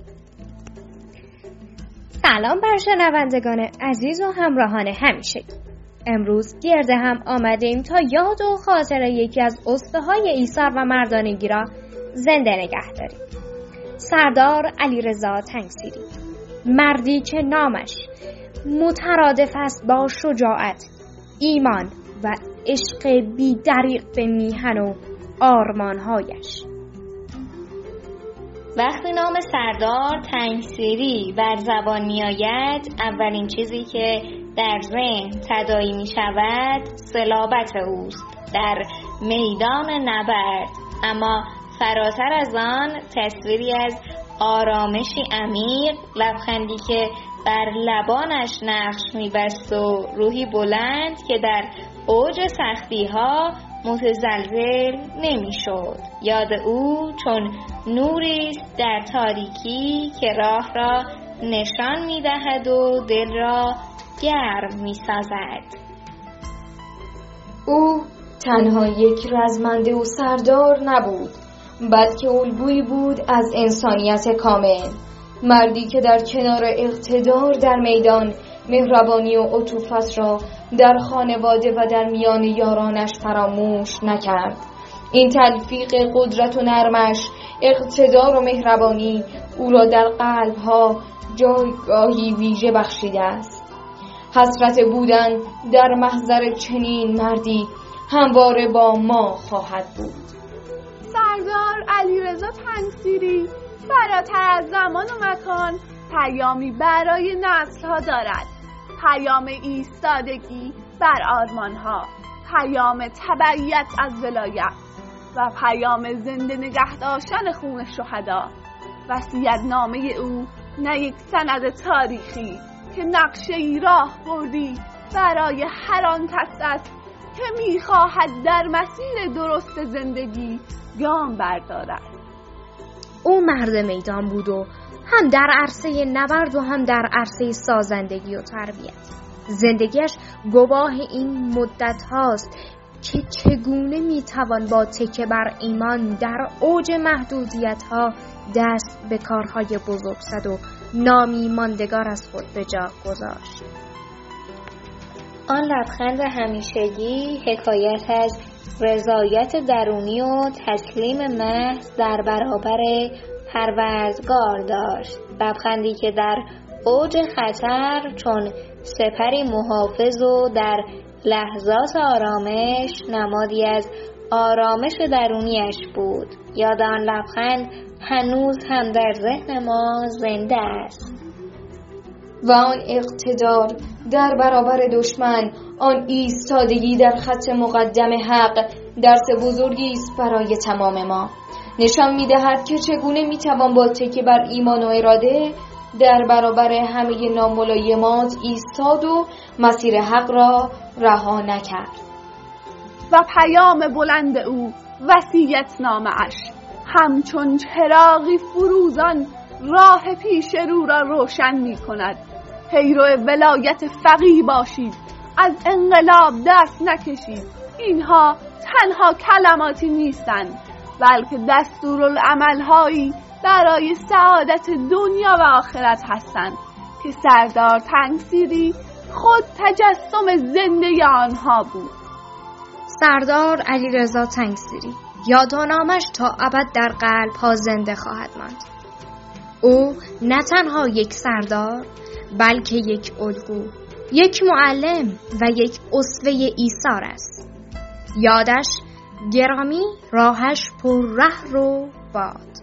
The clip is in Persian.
سلام بر شنوندگان عزیز و همراهان همیشگی. امروز گرد هم آمدیم تا یاد و خاطره یکی از اسطوره‌های ایثار و مردانگی را زنده نگه داریم. سردار علیرضا تنگسیری، مردی که نامش مترادف است با شجاعت، ایمان و عشق بی‌دریغ به میهن و آرمان‌هایش. وقتی نام سردار تنگسیری بر زبان می آید، اولین چیزی که در ذهن تداعی می شود صلابت اوست در میدان نبرد، اما فراتر از آن تصویری از آرامشی عمیق، لبخندی که بر لبانش نقش می بست و روحی بلند که در اوج سختی ها متزلزل نمی شد. یاد او چون نوری است در تاریکی که راه را نشان می دهد و دل را گرم می سازد. او تنها یک رزمنده و سردار نبود، بلکه الگویی بود از انسانیت کامل. مردی که در کنار اقتدار در میدان مهربانی و عطوفت را در خانواده و در میان یارانش فراموش نکرد. این تلفیق قدرت و نرمش، اقتدار و مهربانی او را در قلب‌ها جایگاهی ویژه بخشیده است. حسرت بودن در محضر چنین مردی همواره با ما خواهد بود. سردار علیرضا تنگسیری فراتر از زمان و مکان پیامی برای نسل‌ها دارد. پیام ایستادگی بر آرمان‌ها، پیام تبعیت از ولایت و پیام زنده نگه داشتن خون شهدا. وصیت‌نامه او نه یک سند تاریخی که نقشه‌ای راه بردی برای هر آن کس است که می‌خواهد در مسیر درست زندگی گام بردارد. او مرد میدان بود و هم در عرصه نبرد و هم در عرصه سازندگی و تربیت. زندگیش گواه این مدت هاست که چگونه میتوان با تکیه بر ایمان در اوج محدودیت ها دست به کارهای بزرگ زد و نامی ماندگار از خود به جا گذاشت. آن لبخند همیشگی حکایت از رضایت درونی و تسلیم محض در برابر پروردگار داشت. لبخندی که در اوج خطر چون سپری محافظ و در لحظات آرامش نمادی از آرامش درونیش بود. یاد آن لبخند هنوز هم در ذهن ما زنده است. و آن اقتدار در برابر دشمن، آن ایستادگی در خط مقدم حق، درس بزرگی است برای تمام ما. نشان می‌دهد که چگونه می‌توان با تکیه بر ایمان و اراده در برابر همه ناملایمات ایستاد و مسیر حق را رها نکرد. و پیام بلند او، وصیت‌نامه‌اش، همچون چراغی فروزان راه پیش رو را روشن می‌کند. پیرو ولایت فقیه باشید، از انقلاب دست نکشید. اینها تنها کلماتی نیستند، بلکه دستورالعمل‌هایی برای سعادت دنیا و آخرت هستند که سردار تنگسیری خود تجسم زنده آنها بود. سردار علیرضا تنگسیری، یاد و نامش تا ابد در قلب‌ها زنده خواهد ماند. او نه تنها یک سردار، بلکه یک الگو، یک معلم و یک اسوه ایثار است. یادش گرامی، راهش پر ره و باد.